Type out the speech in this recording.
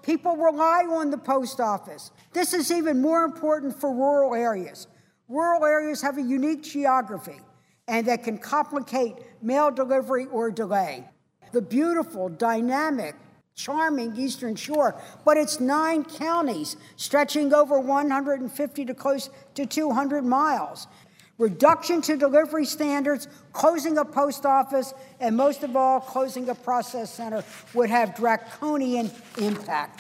People rely on the post office. This is even more important for rural areas. Rural areas have a unique geography, and that can complicate mail delivery or delay. The beautiful, dynamic, charming Eastern Shore, but it's 9 counties stretching over 150 to close to 200 miles. Reduction to delivery standards, closing a post office, and most of all, closing a process center would have draconian impact.